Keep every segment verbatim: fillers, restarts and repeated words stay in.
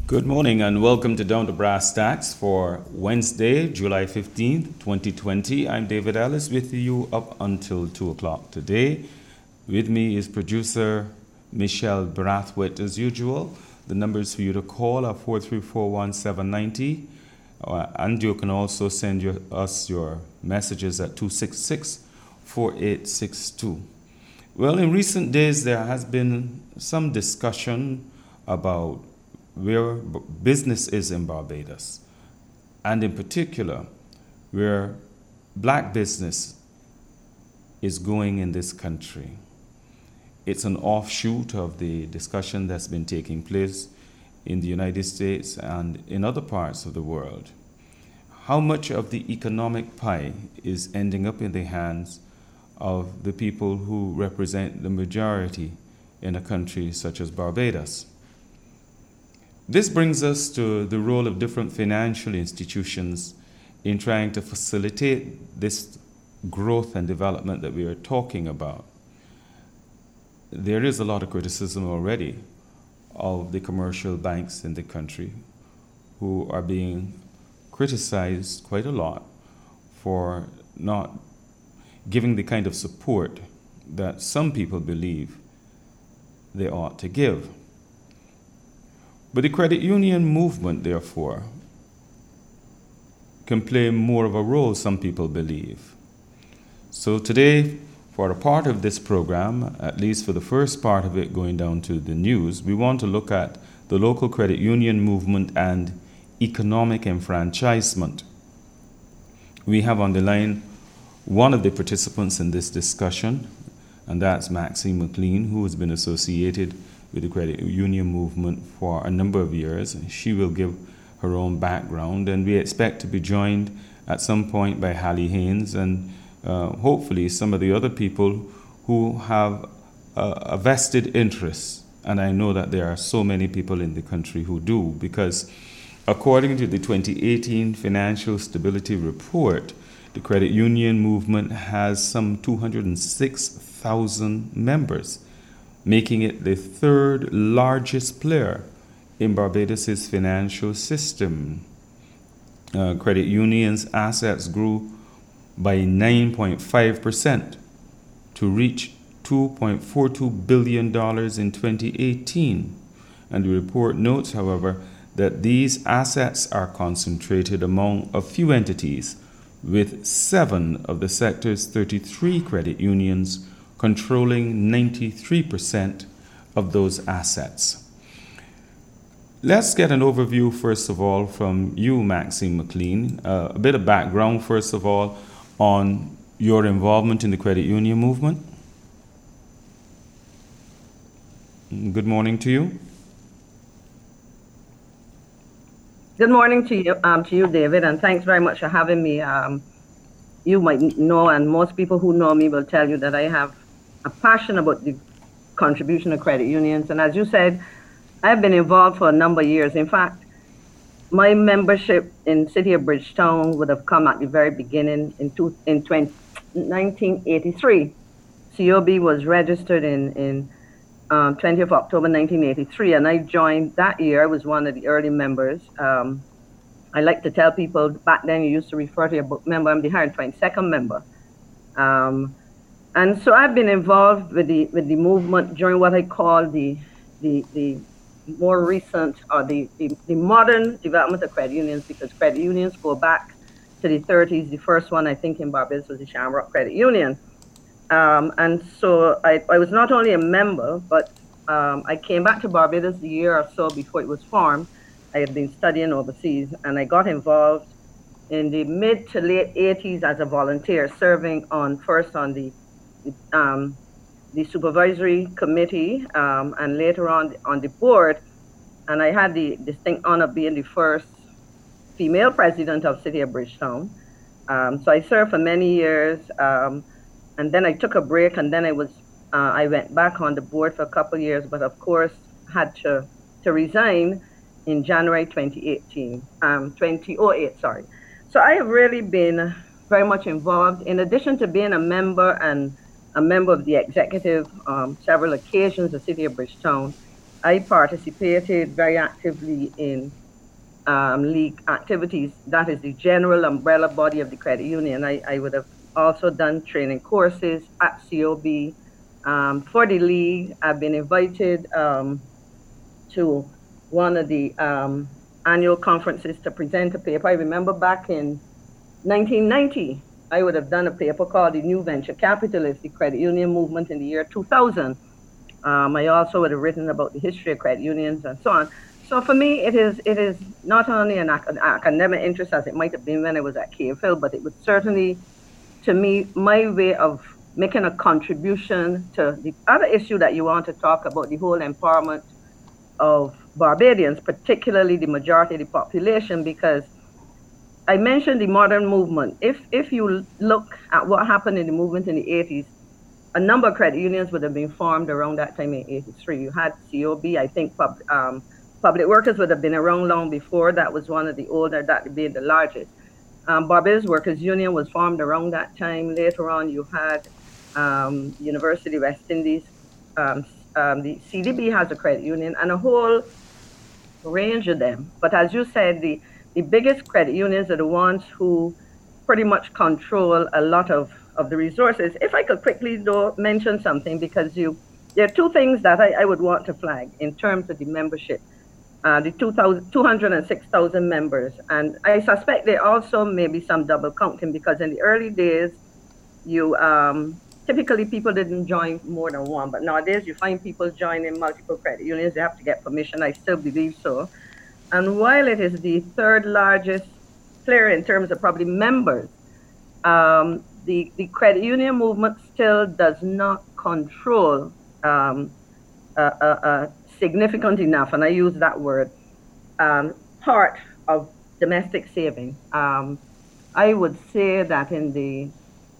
Good morning and welcome to Down to Brass Tacks for Wednesday, July fifteenth, twenty twenty. I'm David Ellis with you up until two o'clock today. With me is producer Michelle Brathwaite as usual. The numbers for you to call are four three four, one seven nine zero, uh, and you can also send your, us your messages at two six six, four eight six two. Well, in recent days there has been some discussion about where business is in Barbados, and in particular, where black business is going in this country. It's an offshoot of the discussion that's been taking place in the United States and in other parts of the world. How much of the economic pie is ending up in the hands of the people who represent the majority in a country such as Barbados? This brings us to the role of different financial institutions in trying to facilitate this growth and development that we are talking about. There is a lot of criticism already of the commercial banks in the country who are being criticized quite a lot for not giving the kind of support that some people believe they ought to give. But the credit union movement, therefore, can play more of a role, some people believe. So today, for a part of this program, at least for the first part of it going down to the news, we want to look at the local credit union movement and economic enfranchisement. We have on the line one of the participants in this discussion, and that's Maxine McLean, who has been associated with the credit union movement for a number of years. She will give her own background, and we expect to be joined at some point by Hallie Haynes and uh, hopefully some of the other people who have a, a vested interest. And I know that there are so many people in the country who do, because according to the twenty eighteen Financial Stability Report, the credit union movement has some two hundred six thousand members, making it the third largest player in Barbados' financial system. Uh, credit unions' assets grew by nine point five percent to reach two point four two billion dollars in twenty eighteen. And the report notes, however, that these assets are concentrated among a few entities, with seven of the sector's thirty-three credit unions controlling ninety-three percent of those assets. Let's get an overview, first of all, from you, Maxine McLean. Uh, a bit of background, first of all, on your involvement in the credit union movement. Good morning to you. Good morning to you, um, to you, David, and thanks very much for having me. Um, you might know, and most people who know me will tell you that I have a passion about the contribution of credit unions. And as you said, I've been involved for a number of years. In fact, my membership in City of Bridgetown would have come at the very beginning in, two, in twenty, nineteen eighty-three. C O B was registered in, in um, twentieth of October nineteen eighty-three, and I joined that year. I was one of the early members. Um, I like to tell people back then you used to refer to your book member. I'm the one hundred twenty-second member. Um, And so I've been involved with the with the movement during what I call the the the more recent or the, the, the modern development of credit unions, because credit unions go back to the thirties. The first one I think in Barbados was the Shamrock Credit Union. Um, and so I, I was not only a member, but um, I came back to Barbados a year or so before it was formed. I had been studying overseas, and I got involved in the mid to late eighties as a volunteer, serving on first on the Um, the supervisory committee, um, and later on on the board. And I had the distinct honor of being the first female president of City of Bridgetown. Um, so I served for many years, um, and then I took a break, and then I was uh, I went back on the board for a couple of years, but of course had to to resign in January twenty eighteen, um, twenty oh eight, sorry. So I have really been very much involved, in addition to being a member and a member of the executive, um, several occasions, the City of Bridgetown. I participated very actively in um, league activities. That is the general umbrella body of the credit union. I, I would have also done training courses at C O B. Um, for the league, I've been invited um, to one of the um, annual conferences to present a paper. I remember back in nineteen ninety, I would have done a paper called The New Venture Capitalist, the Credit Union Movement in the year two thousand. Um, I also would have written about the history of credit unions and so on. So for me, it is it is not only an ac- academic interest as it might have been when I was at K F L, but it was certainly, to me, my way of making a contribution to the other issue that you want to talk about, the whole empowerment of Barbadians, particularly the majority of the population, because I mentioned the modern movement. If if you look at what happened in the movement in the eighties, a number of credit unions would have been formed around that time in eighty-three. You had C O B, I think pub, um, Public Workers would have been around long before. That was one of the older, that being the largest. Um, Barbados Workers Union was formed around that time. Later on, you had um, University West Indies. Um, um, the C D B has a credit union and a whole range of them. But as you said, the, the biggest credit unions are the ones who pretty much control a lot of, of the resources. If I could quickly though mention something, because you, there are two things that I, I would want to flag in terms of the membership. Uh, the two hundred six thousand members. And I suspect there also may be some double counting, because in the early days, you um, typically people didn't join more than one, but nowadays you find people joining multiple credit unions. They have to get permission. I still believe so. And while it is the third largest player in terms of probably members, um, the, the credit union movement still does not control um, a, a, a significant enough, and I use that word, um, part of domestic saving. Um, I would say that in the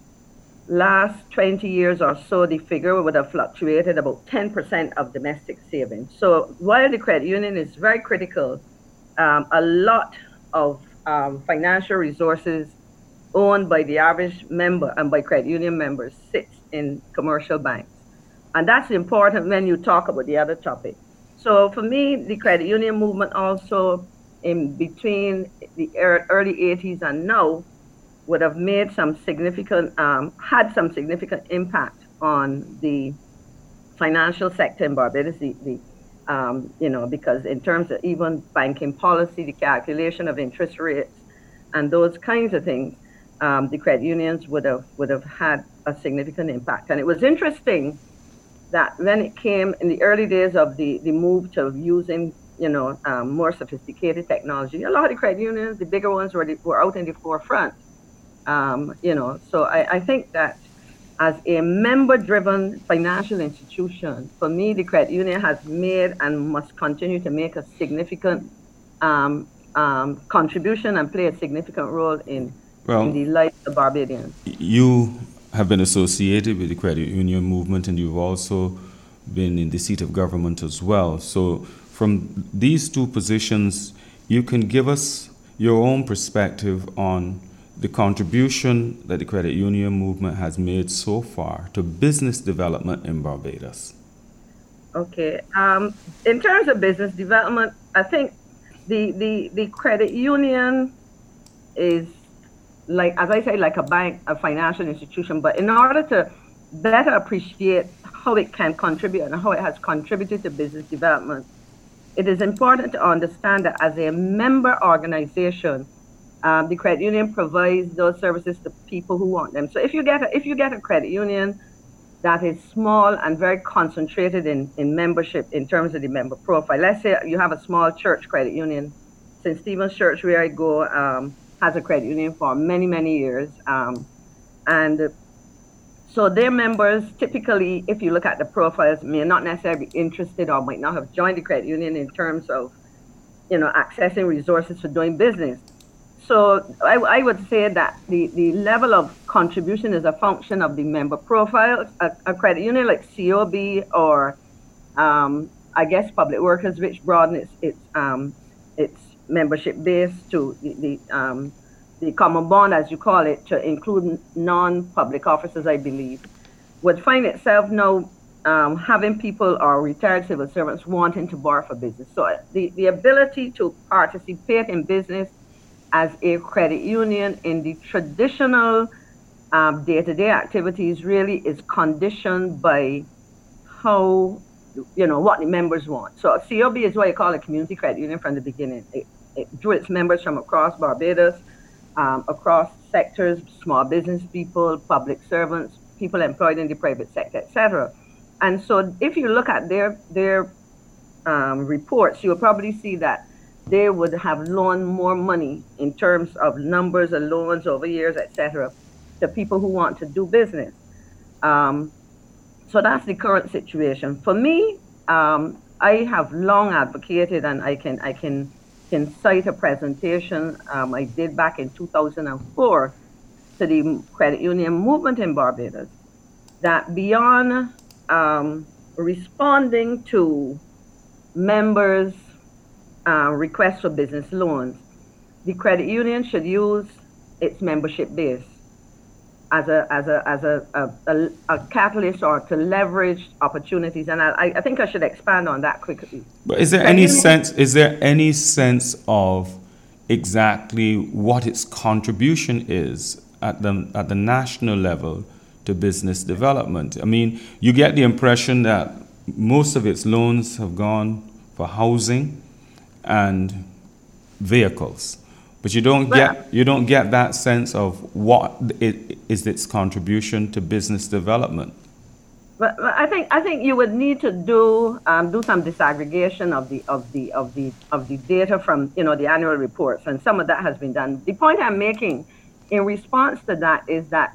last twenty years or so, the figure would have fluctuated about ten percent of domestic savings. So while the credit union is very critical, um, a lot of um, financial resources owned by the average member and by credit union members sits in commercial banks. And that's important when you talk about the other topic. So for me, the credit union movement also, in between the early eighties and now, would have made some significant, um, had some significant impact on the financial sector in Barbados. The, the um, you know, because in terms of even banking policy, the calculation of interest rates, and those kinds of things, um, the credit unions would have would have had a significant impact. And it was interesting that when it came in the early days of the, the move to using, you know, um, more sophisticated technology, a lot of the credit unions, the bigger ones, were, the, were out in the forefront. Um, you know, so I, I think that as a member-driven financial institution, for me, the credit union has made and must continue to make a significant um, um, contribution and play a significant role in, well, in the life of Barbadians. You have been associated with the credit union movement, and you've also been in the seat of government as well. So from these two positions, you can give us your own perspective on the contribution that the credit union movement has made so far to business development in Barbados. Okay. Um, in terms of business development, I think the, the, the credit union is, like, as I say, like a bank, a financial institution, but in order to better appreciate how it can contribute and how it has contributed to business development, it is important to understand that as a member organization, um, the credit union provides those services to people who want them. So if you get a, if you get a credit union that is small and very concentrated in, in membership in terms of the member profile, let's say you have a small church credit union. Saint Stephen's Church, where I go, um, has a credit union for many, many years. Um, and so their members, typically, if you look at the profiles, may not necessarily be interested or might not have joined the credit union in terms of, you know, accessing resources for doing business. So I, I would say that the, the level of contribution is a function of the member profile. A, a credit union like C O B or, um, I guess, Public Workers, which broaden its, its, um, its membership base to the, the, um, the common bond, as you call it, to include non-public officers, I believe, would find itself now um, having people or retired civil servants wanting to borrow for business. So the, the ability to participate in business as a credit union in the traditional um, day-to-day activities really is conditioned by how, you know, what the members want. So C O B is what you call a community credit union from the beginning. It, it drew its members from across Barbados, um, across sectors, small business people, public servants, people employed in the private sector, et cetera. And so if you look at their their um, reports, you'll probably see that they would have loaned more money in terms of numbers of loans over years, et cetera, to people who want to do business. Um, so that's the current situation. For me, um, I have long advocated, and I can I can can cite a presentation um, I did back in two thousand four to the credit union movement in Barbados, that beyond um, responding to members' uh, requests for business loans, the credit union should use its membership base as a as a as a, a, a, a catalyst or to leverage opportunities. And I, I think I should expand on that quickly. But is there Credit any union- sense? Is there any sense of exactly what its contribution is at the at the national level to business development? I mean, you get the impression that most of its loans have gone for housing and vehicles, but you don't Well- get you don't get that sense of what it, is its contribution to business development. But, but I think I think you would need to do um, do some disaggregation of the of the of the of the data from, you know, the annual reports, and some of that has been done. The point I'm making in response to that is that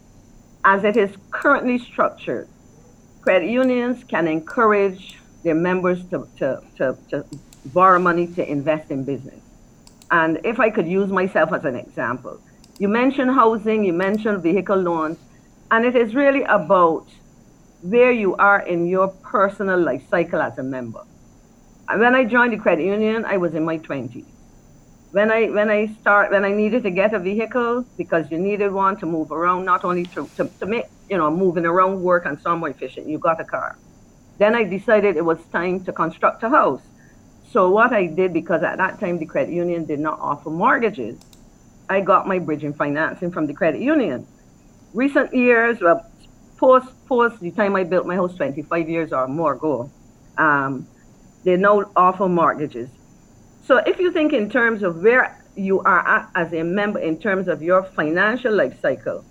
as it is currently structured, credit unions can encourage their members to, to, to, to borrow money to invest in business. And if I could use myself as an example, you mentioned housing, you mentioned vehicle loans, and it is really about where you are in your personal life cycle as a member. And when I joined the credit union, I was in my twenties. When I when I start when I needed to get a vehicle because you needed one to move around, not only to, to, to make, you know, moving around work and so more efficient, you got a car. Then I decided it was time to construct a house. So what I did, because at that time the credit union did not offer mortgages, I got my bridging financing from the credit union. Recent years, well, post post the time I built my house twenty-five years or more ago, um, they now offer mortgages. So if you think in terms of where you are at as a member in terms of your financial life cycle,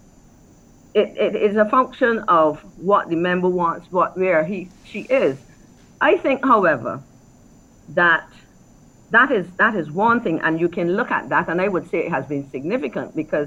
it, it is a function of what the member wants, what where he she is. I think, however, that that is that is one thing, and you can look at that, and I would say it has been significant, because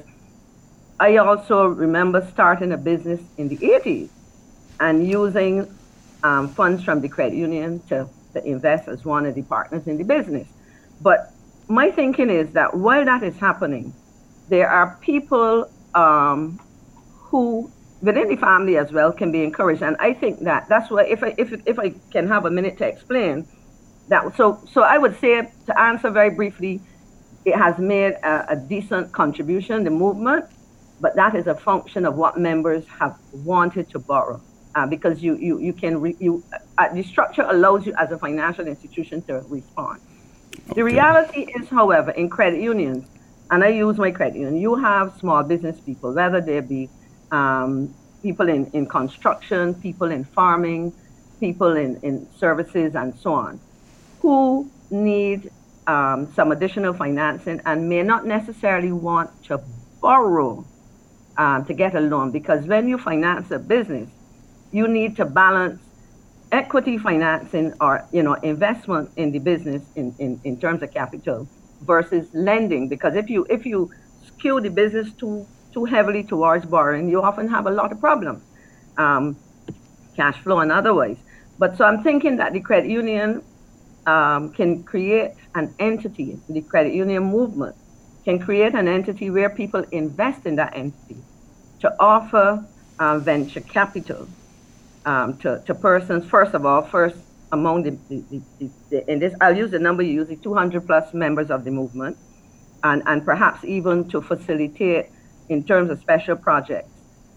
I also remember starting a business in the eighties and using um, funds from the credit union to, to invest as one of the partners in the business. But my thinking is that while that is happening, there are people um, who within the family as well can be encouraged. And I think that that's why, if I, if, if I can have a minute to explain that. So, so I would say, to answer very briefly, it has made a, a decent contribution, the movement, but that is a function of what members have wanted to borrow, uh, because you you you can re, you uh, the structure allows you as a financial institution to respond. Okay. The reality is, however, in credit unions, and I use my credit union, you have small business people, whether they be um, people in, in construction, people in farming, people in, in services, and so on, who need um, some additional financing and may not necessarily want to borrow Um, to get a loan, because when you finance a business, you need to balance equity financing or, you know, investment in the business in, in, in terms of capital versus lending. Because if you if you skew the business too too heavily towards borrowing, you often have a lot of problems, um, cash flow and otherwise. But so I'm thinking that the credit union um, can create an entity, the credit union movement can create an entity where people invest in that entity to offer uh, venture capital um, to, to persons, first of all, first among the, the, the, the, the in this, I'll use the number you use, the two hundred plus members of the movement, and, and perhaps even to facilitate in terms of special projects,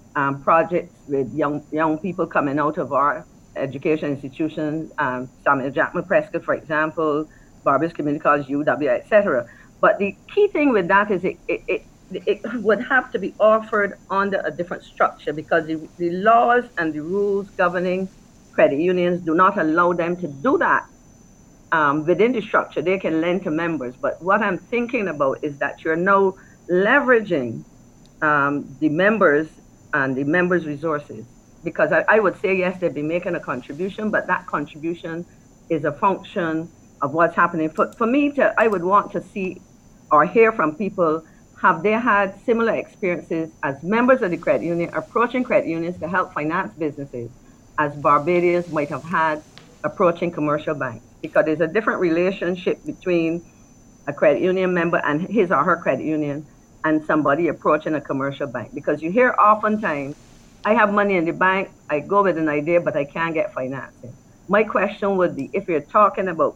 um, projects with young young people coming out of our education institutions, um, Samuel Jackman Prescott, for example, Barbados Community College, U W, et cetera. But the key thing with that is it, it, it, it would have to be offered under a different structure because the, the laws and the rules governing credit unions do not allow them to do that um, within the structure. They can lend to members. But what I'm thinking about is that you're now leveraging um, the members and the members' resources. Because I, I would say, yes, they'd be making a contribution, but that contribution is a function of what's happening. For, for me, to, I would want to see or hear from people, have they had similar experiences as members of the credit union approaching credit unions to help finance businesses as Barbadians might have had approaching commercial banks? Because there's a different relationship between a credit union member and his or her credit union and somebody approaching a commercial bank. Because you hear oftentimes, I have money in the bank, I go with an idea, but I can't get financing. My question would be, if you're talking about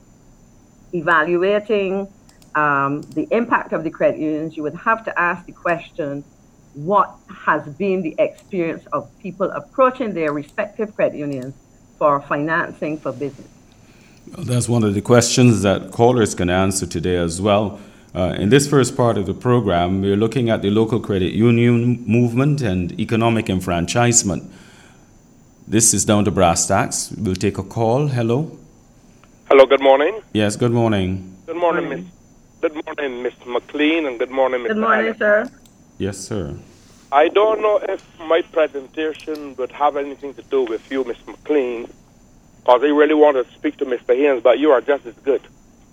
evaluating um, the impact of the credit unions, you would have to ask the question, what has been the experience of people approaching their respective credit unions for financing for business? Well, that's one of the questions that callers can answer today as well. Uh, in this first part of the program, we're looking at the local credit union movement and economic enfranchisement. This is down to brass tacks. We'll take a call. Hello. Hello, good morning. Yes, good morning. Good morning, Miss. Good morning, Miss McLean, and good morning, Mister Good morning, Allen. sir. Yes, sir. I don't know if my presentation would have anything to do with you, Miss McLean, because I really want to speak to Mister Haynes, but you are just as good.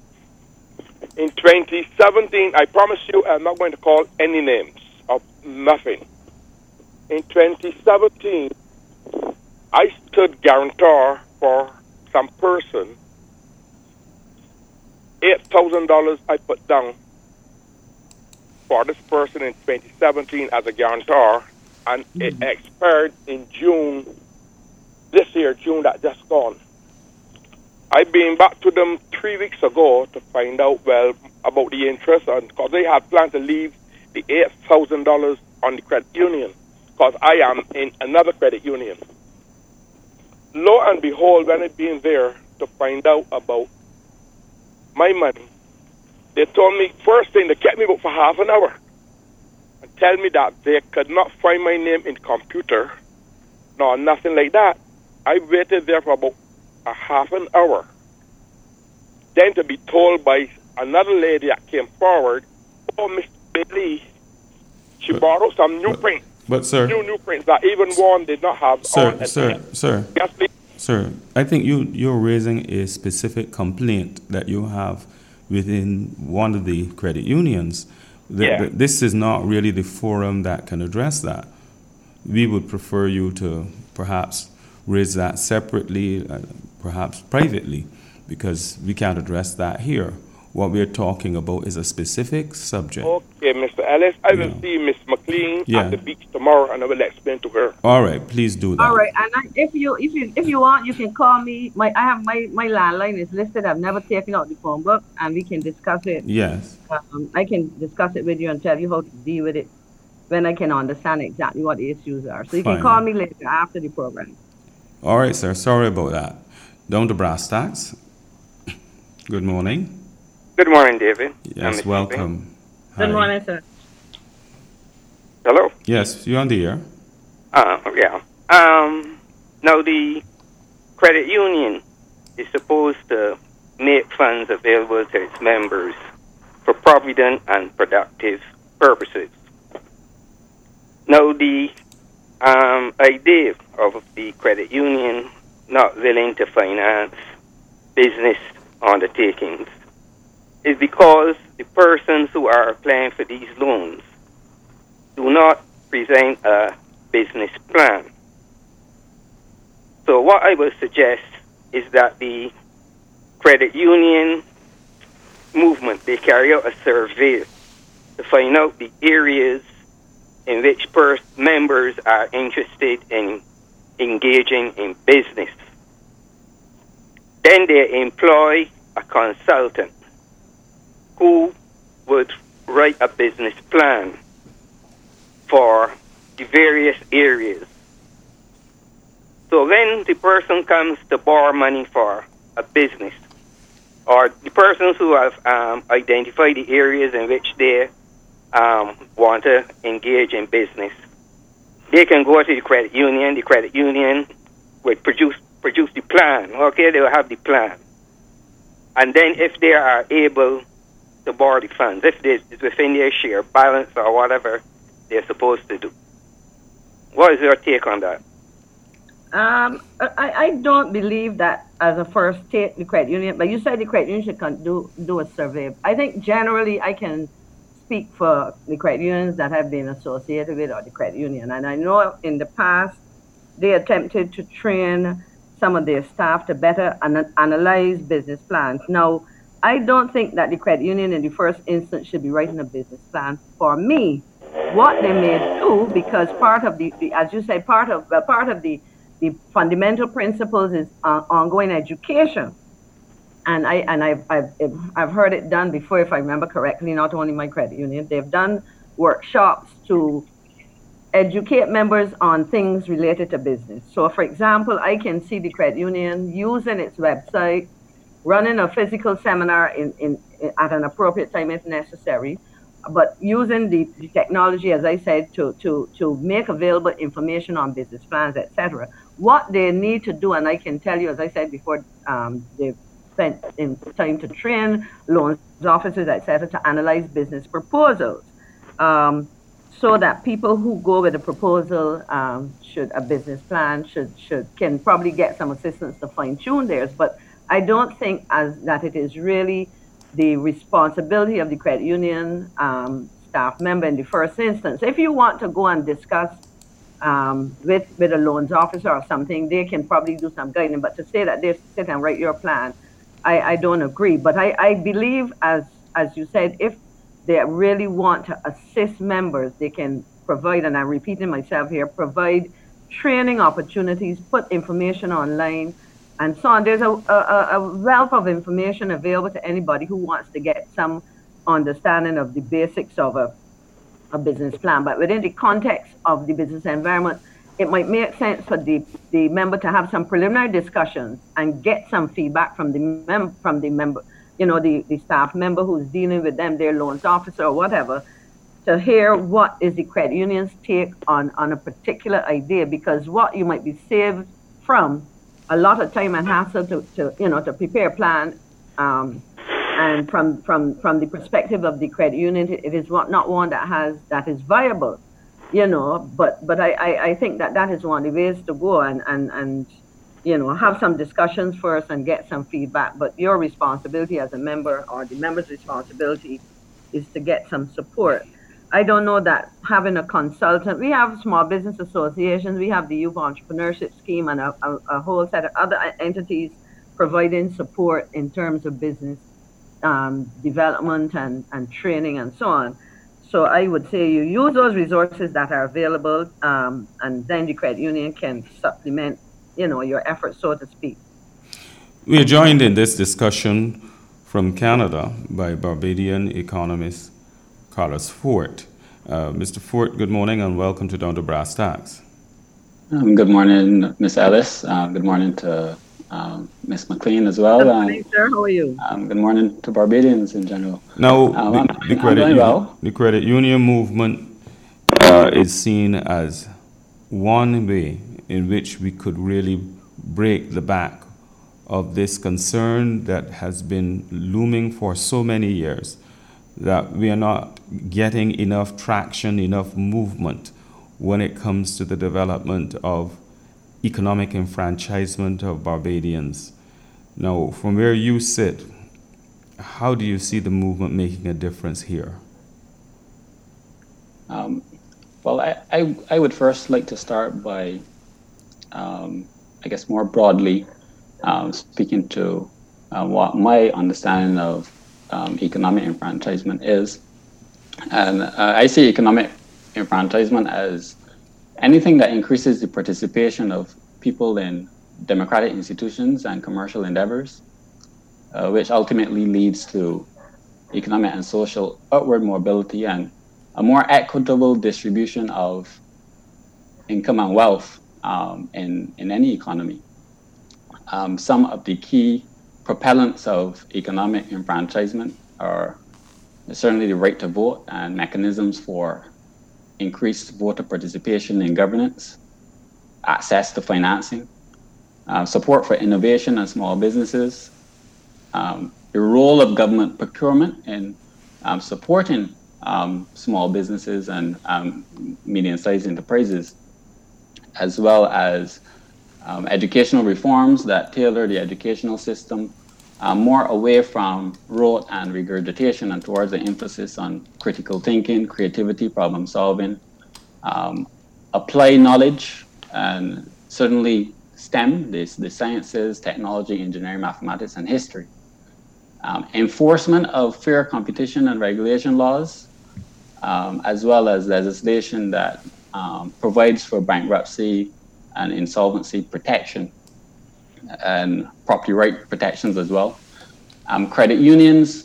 In twenty seventeen, I promise you I'm not going to call any names of nothing. In twenty seventeen, I stood guarantor for some person. eight thousand dollars I put down for this person in twenty seventeen as a guarantor, and mm-hmm. it expired in June, this year, June that just gone. I've been back to them three weeks ago to find out, well, about the interest, because they had planned to leave the eight thousand dollars on the credit union, because I am in another credit union. Lo and behold, when I've been there to find out about my money, they told me, first thing, they kept me about for half an hour and tell me that they could not find my name in the computer, no, nothing like that. I waited there for about a half an hour. Then to be told by another lady that came forward, oh, Miss Bailey, she but, borrowed some new but, prints. But, sir. New, new prints that even one did not have. Sir, on sir, it. sir. Yes, please. Sir, I think you, you're raising a specific complaint that you have within one of the credit unions. The, yeah. the, this is not really the forum that can address that. We would prefer you to perhaps raise that separately, uh, perhaps privately, because we can't address that here. What we're talking about is a specific subject. Okay, Mister Ellis, I will yeah. see Miss McLean yeah. at the beach tomorrow, and I will explain to her. All right, please do that. All right, and I, if you if you if you want, you can call me. My I have my my landline is listed. I've never taken out the phone book, and we can discuss it. Yes. Um, I can discuss it with you and tell you how to deal with it when I can understand exactly what the issues are. So you Fine. can call me later after the program. All right, sir. Sorry about that. Down to brass tacks. Good morning. Good morning, David. Yes, welcome. Good Hi. morning, sir. Hello? Yes, you're on the air. Uh, yeah. Um, now, the credit union is supposed to make funds available to its members for provident and productive purposes. Now, the um, idea of the credit union not willing to finance business undertakings is because the persons who are applying for these loans do not present a business plan. So what I would suggest is that the credit union movement, they carry out a survey to find out the areas in which pers- members are interested in engaging in business. Then they employ a consultant who would write a business plan for the various areas. So when the person comes to borrow money for a business, or the persons who have um, identified the areas in which they um, want to engage in business, they can go to the credit union. The credit union would produce produce the plan. Okay, they will have the plan. And then if they are able to borrow the funds, if it's within their share balance or whatever they're supposed to do. What is your take on that? Um, I, I don't believe that as a first state, the credit union, but you said the credit union should do, do a survey. I think generally I can speak for the credit unions that have been associated with or the credit union. And I know in the past, they attempted to train some of their staff to better an- analyze business plans. Now, I don't think that the credit union in the first instance should be writing a business plan for me. What they may do, because part of the, the as you say, part of uh, part of the the fundamental principles is uh, ongoing education, and I and I've, I've I've heard it done before, if I remember correctly. Not only my credit union, they've done workshops to educate members on things related to business. So, for example, I can see the credit union using its website, running a physical seminar in, in, in at an appropriate time if necessary, but using the, the technology, as I said, to, to, to make available information on business plans, et cetera. What they need to do, and I can tell you, as I said before, um, they've spent in time to train loans officers, et cetera, to analyze business proposals, um, so that people who go with a proposal, um, should a business plan, should should can probably get some assistance to fine tune theirs. But I don't think as that it is really the responsibility of the credit union um, staff member in the first instance. If you want to go and discuss um, with, with a loans officer or something, they can probably do some guiding, but to say that they sit and write your plan, I, I don't agree. But I, I believe, as as you said, if they really want to assist members, they can provide, and I'm repeating myself here, provide training opportunities, put information online, and so on. There's a, a, a wealth of information available to anybody who wants to get some understanding of the basics of a, a business plan. But within the context of the business environment, it might make sense for the, the member to have some preliminary discussions and get some feedback from the mem- from the member, you know, the, the staff member who's dealing with them, their loans officer or whatever, to hear what is the credit union's take on, on a particular idea, because what you might be saved from a lot of time and hassle to, to you know, to prepare a plan, um, and from, from, from the perspective of the credit union, it is not one that has, that is viable, you know, but, but I, I, I think that that is one of the ways to go and, and, and, you know, have some discussions first and get some feedback. But your responsibility as a member, or the member's responsibility, is to get some support. I don't know that having a consultant, we have small business associations, we have the youth entrepreneurship scheme, and a, a, a whole set of other entities providing support in terms of business um, development and, and training and so on. So I would say you use those resources that are available, um, and then the credit union can supplement, you know, your efforts, so to speak. We are joined in this discussion from Canada by Barbadian economist Carlos Fort. Uh, Mister Fort, good morning and welcome to Down to Brass Tacks. Um, good morning, Miss Ellis. Uh, good morning to um, Miss McLean as well. Good morning, sir. How are you? Um, good morning to Barbadians in general. Now, um, the, I'm, the, I'm credit doing well. the credit union movement uh, is seen as one way in which we could really break the back of this concern that has been looming for so many years, that we are not getting enough traction, enough movement when it comes to the development of economic enfranchisement of Barbadians. Now, from where you sit, how do you see the movement making a difference here? Um, well, I, I, I would first like to start by, um, I guess more broadly, um, speaking to uh, what my understanding of um, economic enfranchisement is. And uh, I see economic enfranchisement as anything that increases the participation of people in democratic institutions and commercial endeavors, uh, which ultimately leads to economic and social upward mobility and a more equitable distribution of income and wealth um, in, in any economy. Um, some of the key propellants of economic enfranchisement are certainly the right to vote and mechanisms for increased voter participation in governance, access to financing, uh, support for innovation and small businesses, um, the role of government procurement in um, supporting um, small businesses and um, medium-sized enterprises, as well as um, educational reforms that tailor the educational system uh, more away from rote and regurgitation and towards the emphasis on critical thinking, creativity, problem solving, um, apply knowledge, and certainly STEM, this, the sciences, technology, engineering, mathematics, and history. Um, enforcement of fair competition and regulation laws, um, as well as legislation that um, provides for bankruptcy and insolvency protection and property right protections as well. Um, credit unions,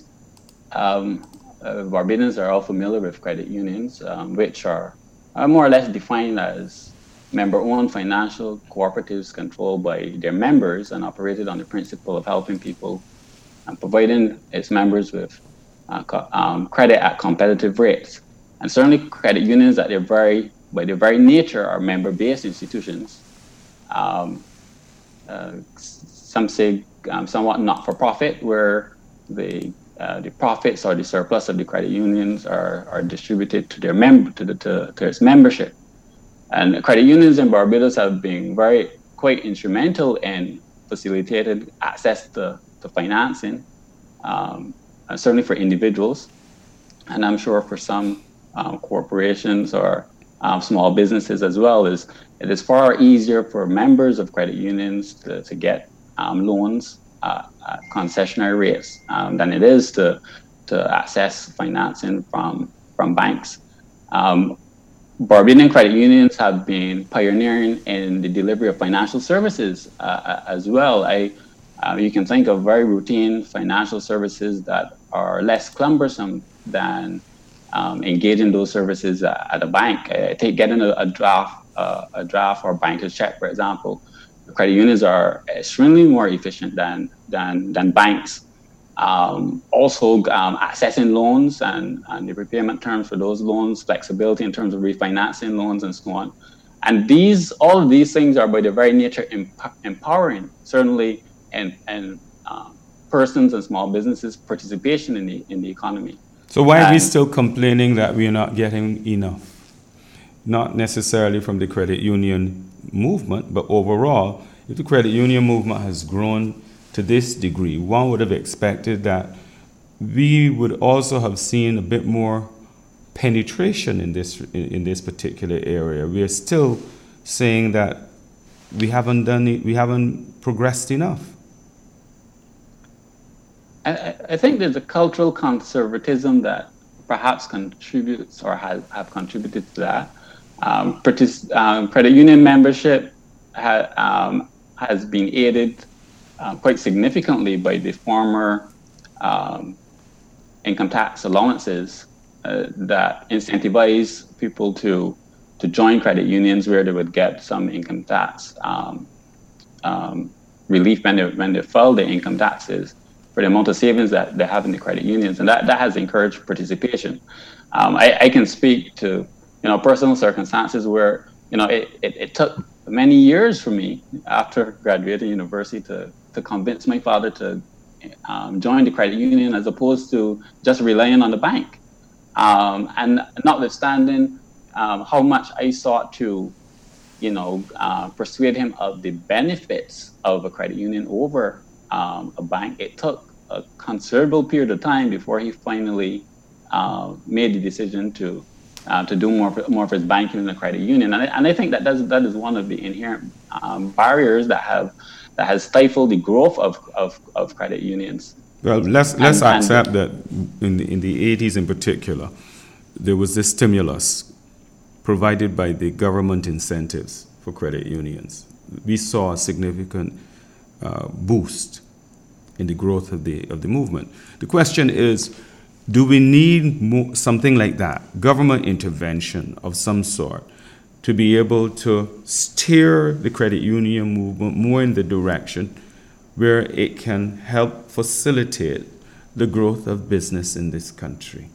um, uh, Barbadians are all familiar with credit unions, um, which are, are more or less defined as member-owned financial cooperatives controlled by their members and operated on the principle of helping people and providing its members with uh, co- um, credit at competitive rates. And certainly credit unions at their very, by their very nature are member-based institutions. Um, uh, some say um, somewhat not-for-profit, where the uh, the profits or the surplus of the credit unions are, are distributed to their member to the to, to its membership. And credit unions in Barbados have been very quite instrumental in facilitating access to, to financing, um, and certainly for individuals, and I'm sure for some um, corporations or um, small businesses as well. Is it is far easier for members of credit unions to, to get um, loans uh, at concessionary rates um, than it is to to access financing from from banks. Um, Barbadian credit unions have been pioneering in the delivery of financial services uh, as well. I, uh, you can think of very routine financial services that are less cumbersome than um, engaging those services uh, at a bank. Uh, take getting a, a draft, uh, a draft or banker's check, for example. Credit unions are extremely more efficient than than than banks. Um, also, um, accessing loans and, and the repayment terms for those loans, flexibility in terms of refinancing loans and so on. And these, all of these things are by their very nature emp- empowering, certainly, and and um, persons and small businesses' participation in the in the economy. So why are we And- still complaining that we are not getting enough? Not necessarily from the credit union movement, but overall, if the credit union movement has grown to this degree, one would have expected that we would also have seen a bit more penetration in this in this particular area. We are still saying that we haven't done it, we haven't progressed enough. I, I think there's a cultural conservatism that perhaps contributes or has have contributed to that. Um, partic- um, credit union membership ha- um, has been aided Uh, quite significantly by the former um, income tax allowances uh, that incentivize people to to join credit unions, where they would get some income tax um, um, relief when they when they file their income taxes for the amount of savings that they have in the credit unions, and that, that has encouraged participation. Um, I, I can speak to you know personal circumstances where you know it, it, it took many years for me after graduating university to to convince my father to um, join the credit union as opposed to just relying on the bank. Um, and notwithstanding um, how much I sought to, you know, uh, persuade him of the benefits of a credit union over um, a bank, it took a considerable period of time before he finally uh, made the decision to uh, to do more for, more of his banking in the credit union. And I, and I think that that's, that is one of the inherent um, barriers that have that has stifled the growth of, of, of credit unions. Well, let's let's And- and- accept that in the, in the eighties in particular, there was this stimulus provided by the government incentives for credit unions. We saw a significant uh, boost in the growth of the of the movement. The question is, do we need more, something like that, government intervention of some sort, to be able to steer the credit union movement more in the direction where it can help facilitate the growth of business in this country?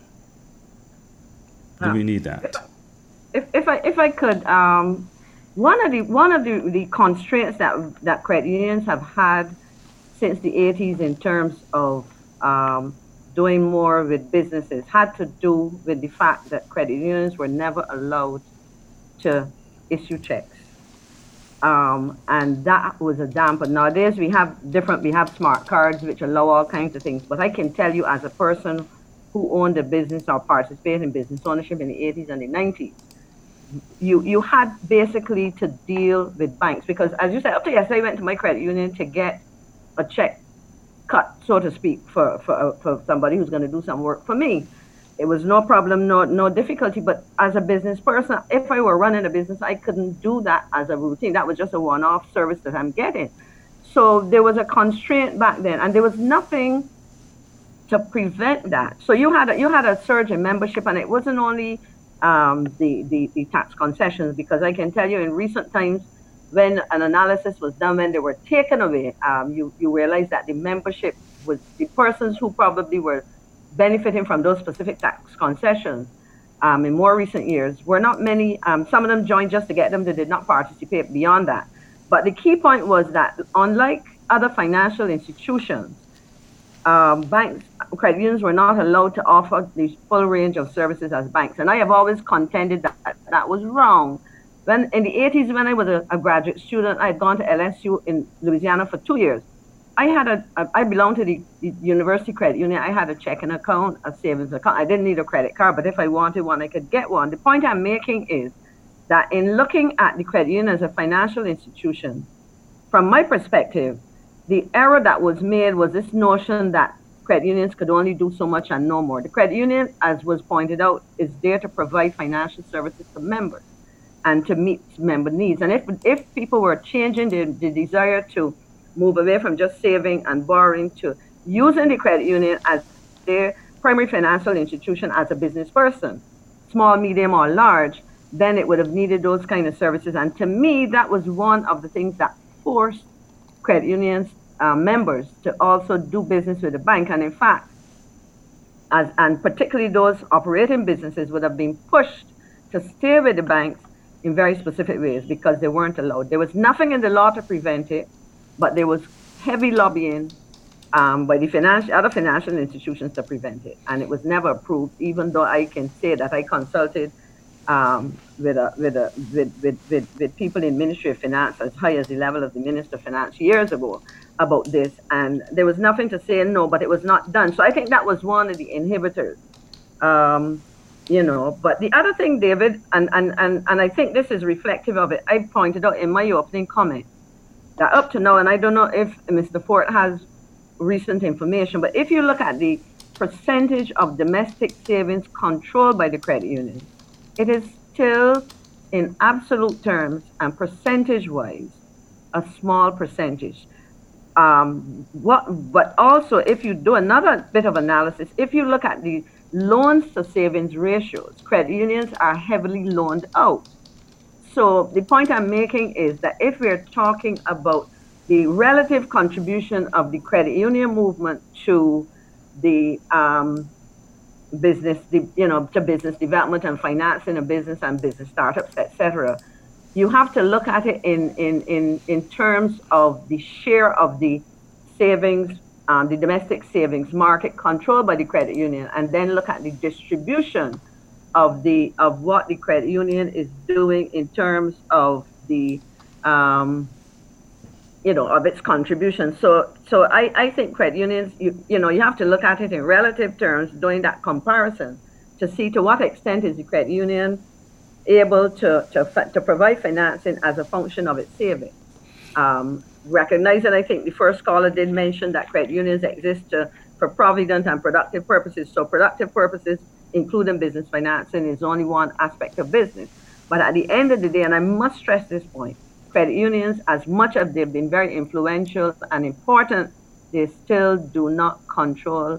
Do Ah. we need that? If, if I if I could, um, one of the one of the, the constraints that that credit unions have had since the eighties in terms of um, doing more with businesses had to do with the fact that credit unions were never allowed to issue checks. Um, and that was a damper. Nowadays we have different, we have smart cards which allow all kinds of things. But I can tell you, as a person who owned a business or participated in business ownership in the eighties and the nineties, you you had basically to deal with banks, because as you said, up to yesterday I went to my credit union to get a check cut, so to speak, for, for, for somebody who's going to do some work for me. It was no problem, no no difficulty. But as a business person, if I were running a business, I couldn't do that as a routine. That was just a one-off service that I'm getting. So there was a constraint back then, and there was nothing to prevent that. So you had a, you had a surge in membership, and it wasn't only um, the, the the tax concessions, because I can tell you in recent times, when an analysis was done, when they were taken away, um, you you realize that the membership was the persons who probably were benefiting from those specific tax concessions um, in more recent years were not many. Um, some of them joined just to get them. They did not participate beyond that. But the key point was that unlike other financial institutions, um, banks, credit unions were not allowed to offer the full range of services as banks. And I have always contended that that was wrong. When in the eighties, when I was a, a graduate student, I had gone to L S U in Louisiana for two years. I had a, a I belonged to the, the university credit union. I had a checking account, a savings account. I didn't need a credit card, but if I wanted one, I could get one. The point I'm making is that in looking at the credit union as a financial institution, from my perspective, the error that was made was this notion that credit unions could only do so much and no more. The credit union, as was pointed out, is there to provide financial services to members and to meet member needs. And if if people were changing the, the desire to move away from just saving and borrowing to using the credit union as their primary financial institution as a business person, small, medium, or large, then it would have needed those kind of services. And to me, that was one of the things that forced credit unions uh, members to also do business with the bank. And in fact, as and particularly those operating businesses would have been pushed to stay with the banks in very specific ways because they weren't allowed. There was nothing in the law to prevent it, but there was heavy lobbying um, by the financial, other financial institutions to prevent it, and it was never approved. Even though I can say that I consulted um, with, a, with, a, with, with, with, with people in Ministry of Finance as high as the level of the Minister of Finance years ago about this, and there was nothing to say no, but it was not done. So I think that was one of the inhibitors. Um, You know, but the other thing, David, and, and, and, and I think this is reflective of it, I pointed out in my opening comment that up to now, and I don't know if Mister Fort has recent information, but if you look at the percentage of domestic savings controlled by the credit union, it is still, in absolute terms and percentage-wise, a small percentage. Um, what, but also, if you do another bit of analysis, if you look at the loans to savings ratios, credit unions are heavily loaned out. So the point I'm making is that if we're talking about the relative contribution of the credit union movement to the um, business, the, you know, to business development and financing of business and business startups, et cetera, you have to look at it in, in, in, in terms of the share of the savings, um, the domestic savings market controlled by the credit union, and then look at the distribution of the of what the credit union is doing in terms of the um, you know of its contribution. So so I, I think credit unions, you you know you have to look at it in relative terms, doing that comparison to see to what extent is the credit union able to to to provide financing as a function of its savings. Um, recognizing, I think the first caller did mention that credit unions exist to, for provident and productive purposes. So productive purposes, including business financing, is only one aspect of business. But at the end of the day, and I must stress this point, credit unions, as much as they've been very influential and important, they still do not control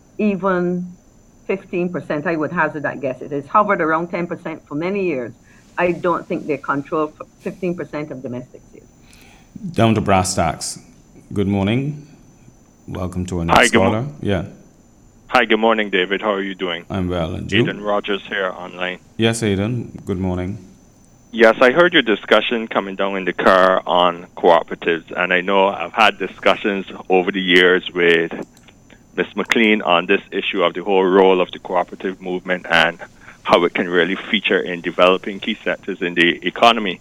even fifteen percent. I would hazard that guess. It has hovered around ten percent for many years. I don't think they control fifteen percent of domestic sales. Down to brass tacks. Good morning. Welcome to our next Hi, good caller. mo- yeah. Hi, good morning, David. How are you doing? I'm well. And you? Aidan Rogers here online. Yes, Aidan. Good morning. Yes, I heard your discussion coming down in the car on cooperatives, and I know I've had discussions over the years with Miz McLean on this issue of the whole role of the cooperative movement and how it can really feature in developing key sectors in the economy.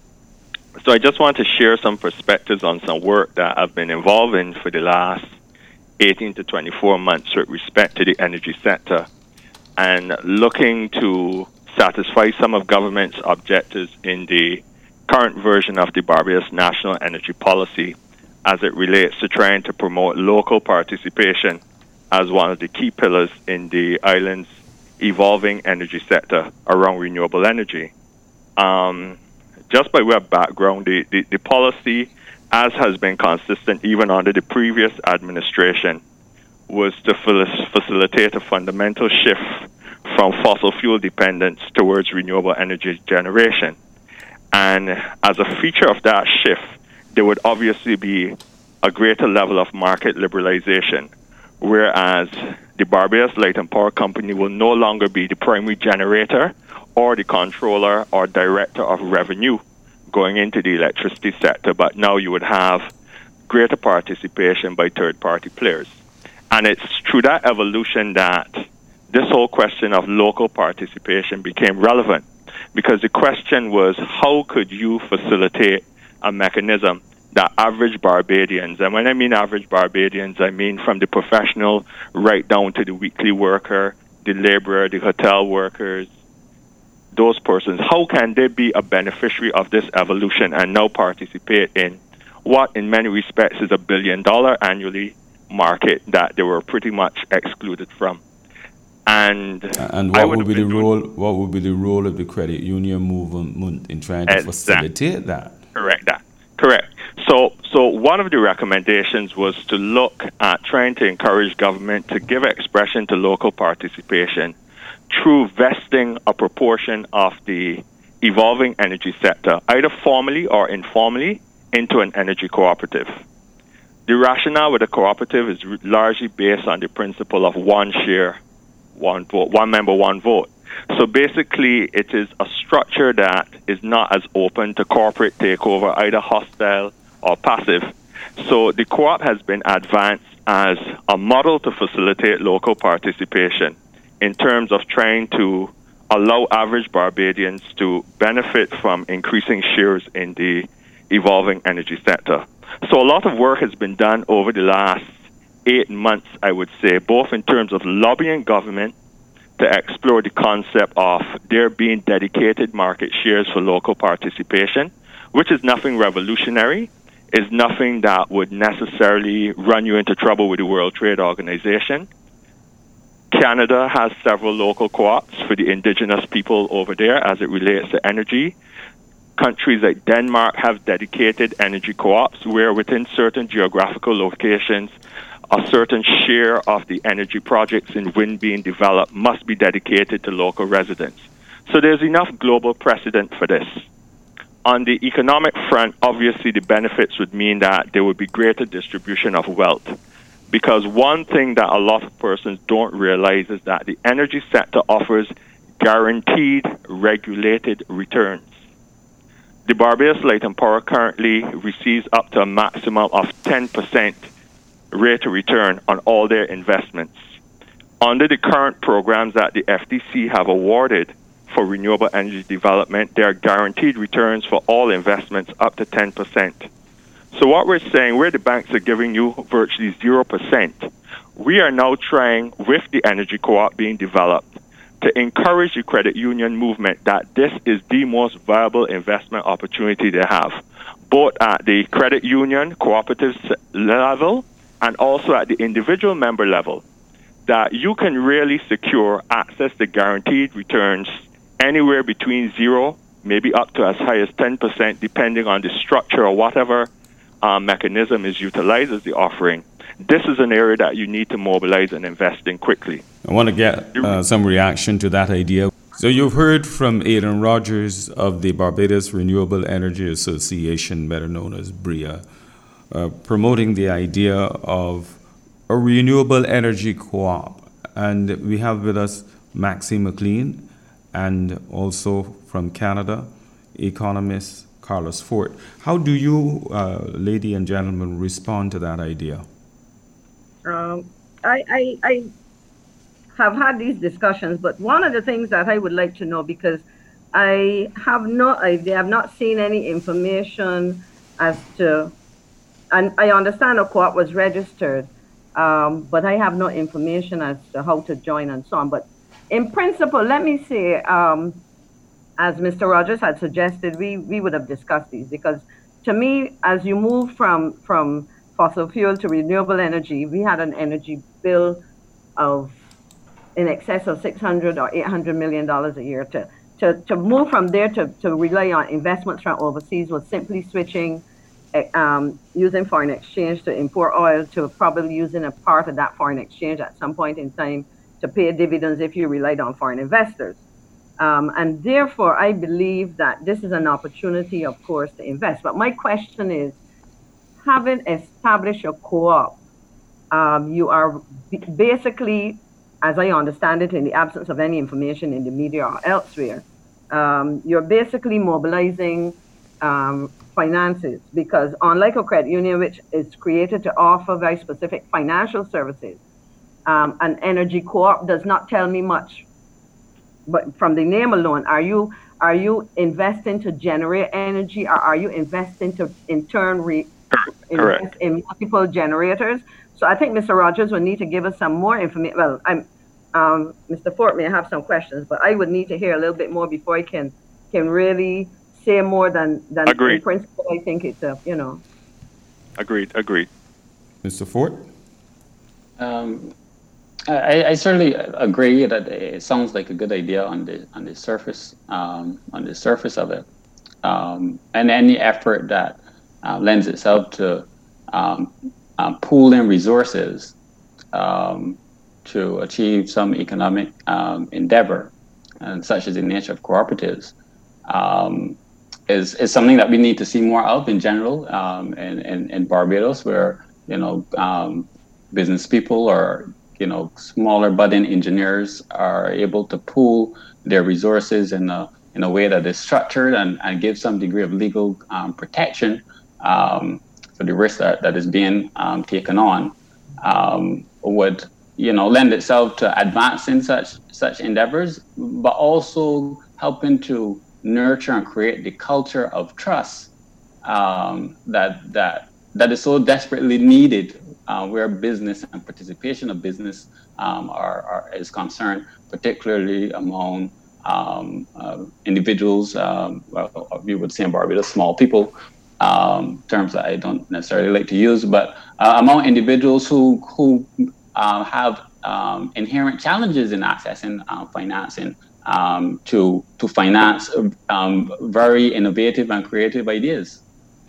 So I just want to share some perspectives on some work that I've been involved in for the last eighteen to twenty-four months with respect to the energy sector and looking to satisfy some of government's objectives in the current version of the Barbados National Energy Policy as it relates to trying to promote local participation as one of the key pillars in the island's evolving energy sector around renewable energy. Um, just by way of background, the, the, the policy, as has been consistent even under the previous administration, was to facilitate a fundamental shift from fossil fuel dependence towards renewable energy generation. And as a feature of that shift, there would obviously be a greater level of market liberalization, whereas the Barbados Light and Power Company will no longer be the primary generator or the controller or director of revenue going into the electricity sector, but now you would have greater participation by third-party players. And it's through that evolution that this whole question of local participation became relevant, because the question was, how could you facilitate a mechanism that average Barbadians, and when I mean average Barbadians, I mean from the professional right down to the weekly worker, the laborer, the hotel workers, those persons, how can they be a beneficiary of this evolution and now participate in what in many respects is a billion dollar annually market that they were pretty much excluded from? And, and what would be the role? What would be the role of the credit union movement in trying to exactly. facilitate that? Correct that. Correct. So, so one of the recommendations was to look at trying to encourage government to give expression to local participation through vesting a proportion of the evolving energy sector, either formally or informally, into an energy cooperative. The rationale with a cooperative is largely based on the principle of one share, one vote, one member, one vote. So basically, it is a structure that is not as open to corporate takeover, either hostile or passive. So the co-op has been advanced as a model to facilitate local participation in terms of trying to allow average Barbadians to benefit from increasing shares in the evolving energy sector. So a lot of work has been done over the last eight months, I would say, both in terms of lobbying government to explore the concept of there being dedicated market shares for local participation, which is nothing revolutionary, is nothing that would necessarily run you into trouble with the World Trade Organization. Canada has several local co-ops for the indigenous people over there as it relates to energy. Countries like Denmark have dedicated energy co-ops where within certain geographical locations, a certain share of the energy projects in wind being developed must be dedicated to local residents. So there's enough global precedent for this. On the economic front, obviously the benefits would mean that there would be greater distribution of wealth. Because one thing that a lot of persons don't realize is that the energy sector offers guaranteed regulated returns. The Barbados Light and Power currently receives up to a maximum of ten percent rate of return on all their investments. Under the current programs that the F D C have awarded for renewable energy development, there are guaranteed returns for all investments up to ten percent. So what we're saying, where the banks are giving you virtually zero percent, we are now trying, with the energy co-op being developed, to encourage the credit union movement that this is the most viable investment opportunity they have, both at the credit union, cooperative level, and also at the individual member level, that you can really secure access to guaranteed returns anywhere between zero, maybe up to as high as ten percent, depending on the structure or whatever uh, mechanism is utilized as the offering. This is an area that you need to mobilize and invest in quickly. I want to get uh, some reaction to that idea. So you've heard from Aidan Rogers of the Barbados Renewable Energy Association, better known as BREA, uh, promoting the idea of a renewable energy co-op. And we have with us Maxine McLean, and also from Canada, economist Carlos Fort. How do you, uh, lady and gentlemen, respond to that idea? Um, I, I, I have had these discussions, but one of the things that I would like to know, because I have not, I have not seen any information as to, and I understand a co-op was registered, um, but I have no information as to how to join and so on. But in principle, let me say, um, as Mister Rogers had suggested, we, we would have discussed these, because to me, as you move from, from fossil fuel to renewable energy, we had an energy bill of in excess of six hundred or eight hundred million dollars a year. To, to, to move from there to, to rely on investments from overseas was simply switching, um, using foreign exchange to import oil, to probably using a part of that foreign exchange at some point in time to pay dividends if you relied on foreign investors. Um, and therefore, I believe that this is an opportunity, of course, to invest. But my question is, having established a co-op, um, you are basically, as I understand it, in the absence of any information in the media or elsewhere, um, you're basically mobilizing um, finances, because unlike a credit union, which is created to offer very specific financial services, um, an energy co-op does not tell me much. But from the name alone, are you are you investing to generate energy, or are you investing to in turn re, Correct. invest in multiple generators? So I think Mister Rogers will need to give us some more information. Well, I'm um, Mister Fort may have some questions, but I would need to hear a little bit more before I can can really say more than than Agreed. In principle. I think it's a you know. Agreed. Agreed. Mister Fort? Um, I, I certainly agree that it sounds like a good idea on the on the surface, um, on the surface of it, um, and any effort that uh, lends itself to um, um, pooling resources um, to achieve some economic um, endeavor, and such as the nature of cooperatives, um, is is something that we need to see more of in general um, in, in in Barbados, where you know um, business people or you know, smaller budding engineers are able to pool their resources in a in a way that is structured and, and gives some degree of legal um, protection um, for the risk that, that is being um, taken on, um, would you know lend itself to advancing such such endeavors, but also helping to nurture and create the culture of trust um, that that that is so desperately needed. Uh, where business and participation of business um, are, are is concerned, particularly among um, uh, individuals, um, well, we would say in Barbados, small people, um, terms that I don't necessarily like to use, but uh, among individuals who who uh, have um, inherent challenges in accessing uh, financing um, to to finance um, very innovative and creative ideas.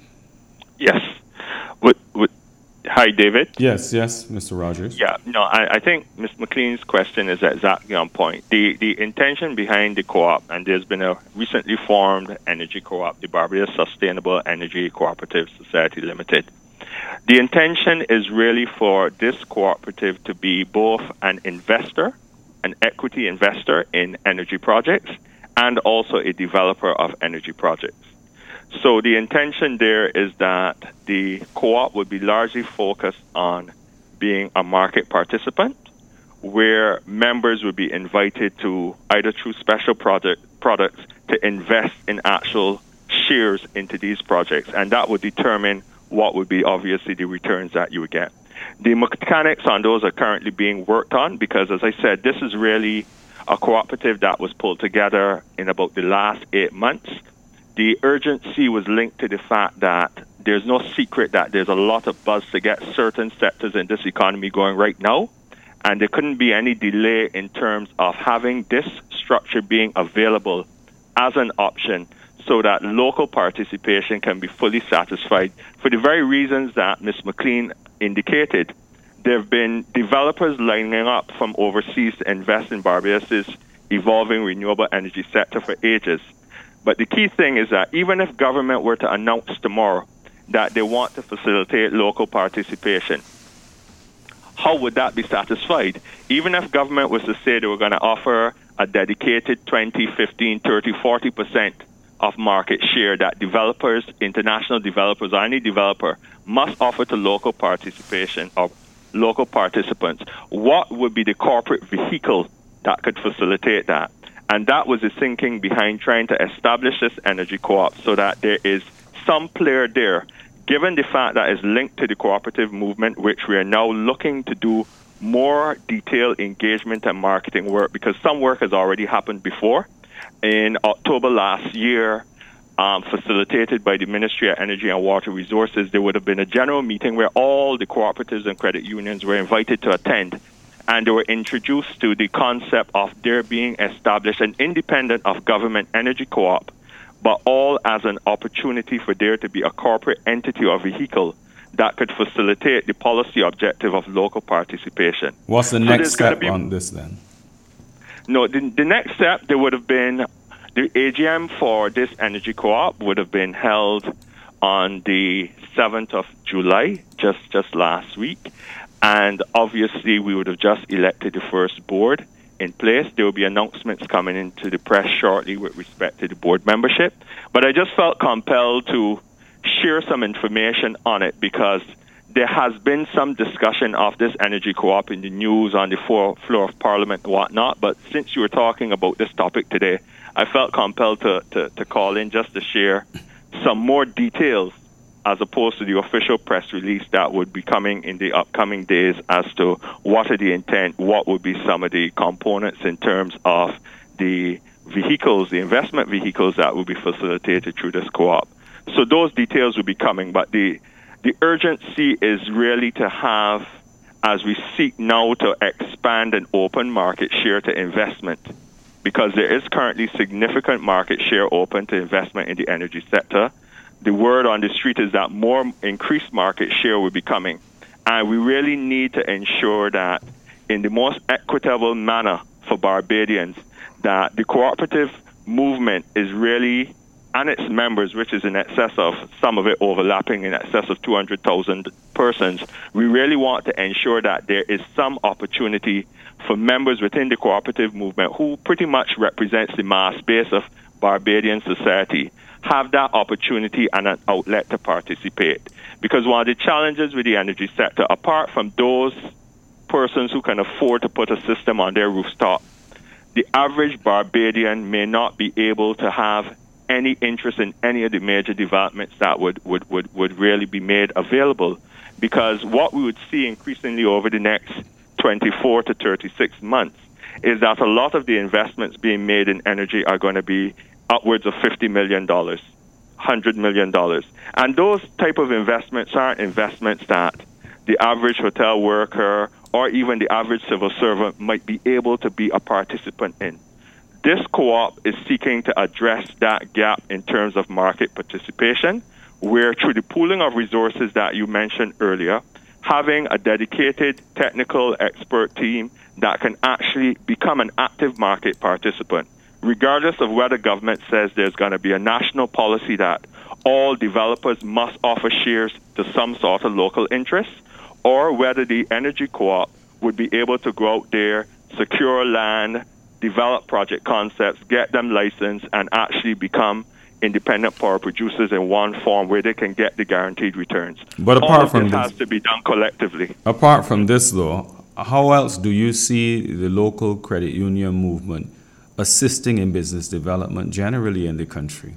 Yes. With, with, hi, David. Yes, yes, Mister Rogers. Yeah, no, I, I think Miz McLean's question is exactly on point. The the intention behind the co-op, and there's been a recently formed energy co-op, the Barbados Sustainable Energy Cooperative Society Limited. The intention is really for this cooperative to be both an investor, an equity investor in energy projects, and also a developer of energy projects. So the intention there is that the co-op would be largely focused on being a market participant, where members would be invited to either through special project products to invest in actual shares into these projects, and that would determine what would be obviously the returns that you would get. The mechanics on those are currently being worked on because, as I said, this is really a cooperative that was pulled together in about the last eight months. The urgency was linked to the fact that there's no secret that there's a lot of buzz to get certain sectors in this economy going right now, and there couldn't be any delay in terms of having this structure being available as an option so that local participation can be fully satisfied for the very reasons that Miz McLean indicated. There have been developers lining up from overseas to invest in Barbados's evolving renewable energy sector for ages. But the key thing is that even if government were to announce tomorrow that they want to facilitate local participation, how would that be satisfied? Even if government was to say they were going to offer a dedicated twenty, fifteen, thirty, forty percent of market share that developers, international developers, or any developer must offer to local participation or local participants, what would be the corporate vehicle that could facilitate that? And that was the thinking behind trying to establish this energy co-op, so that there is some player there, given the fact that it's linked to the cooperative movement, which we are now looking to do more detailed engagement and marketing work, because some work has already happened before. In October last year, um, facilitated by the Ministry of Energy and Water Resources, there would have been a general meeting where all the cooperatives and credit unions were invited to attend, and they were introduced to the concept of there being established an independent of government energy co-op, but all as an opportunity for there to be a corporate entity or vehicle that could facilitate the policy objective of local participation. What's the So next there's gonna step be- on this then? No, the, the next step, there would have been the A G M for this energy co-op would have been held on the seventh of July, just, just last week. And obviously, we would have just elected the first board in place. There will be announcements coming into the press shortly with respect to the board membership. But I just felt compelled to share some information on it, because there has been some discussion of this energy co-op in the news, on the floor, floor of Parliament and whatnot. But since you were talking about this topic today, I felt compelled to, to, to call in just to share some more details, as opposed to the official press release that would be coming in the upcoming days, as to what are the intent, what would be some of the components in terms of the vehicles, the investment vehicles that will be facilitated through this co-op. So those details will be coming, but the the urgency is really to have, as we seek now to expand and open market share to investment, because there is currently significant market share open to investment in the energy sector. The word on the street is that more increased market share will be coming. And we really need to ensure that in the most equitable manner for Barbadians, that the cooperative movement is really, and its members, which is in excess of, some of it overlapping in excess of two hundred thousand persons, we really want to ensure that there is some opportunity for members within the cooperative movement, who pretty much represents the mass base of Barbadian society, have that opportunity and an outlet to participate. Because one of the challenges with the energy sector, apart from those persons who can afford to put a system on their rooftop, the average Barbadian may not be able to have any interest in any of the major developments that would, would, would, would really be made available. Because what we would see increasingly over the next twenty-four to thirty-six months is that a lot of the investments being made in energy are going to be upwards of fifty million dollars, one hundred million dollars. And those type of investments aren't investments that the average hotel worker or even the average civil servant might be able to be a participant in. This co-op is seeking to address that gap in terms of market participation, where through the pooling of resources that you mentioned earlier, having a dedicated technical expert team that can actually become an active market participant, regardless of whether government says there's going to be a national policy that all developers must offer shares to some sort of local interest, or whether the energy co-op would be able to go out there, secure land, develop project concepts, get them licensed, and actually become independent power producers in one form where they can get the guaranteed returns. But apart All of from this this, has to be done collectively. apart from this, though, how else do you see the local credit union movement assisting in business development generally in the country?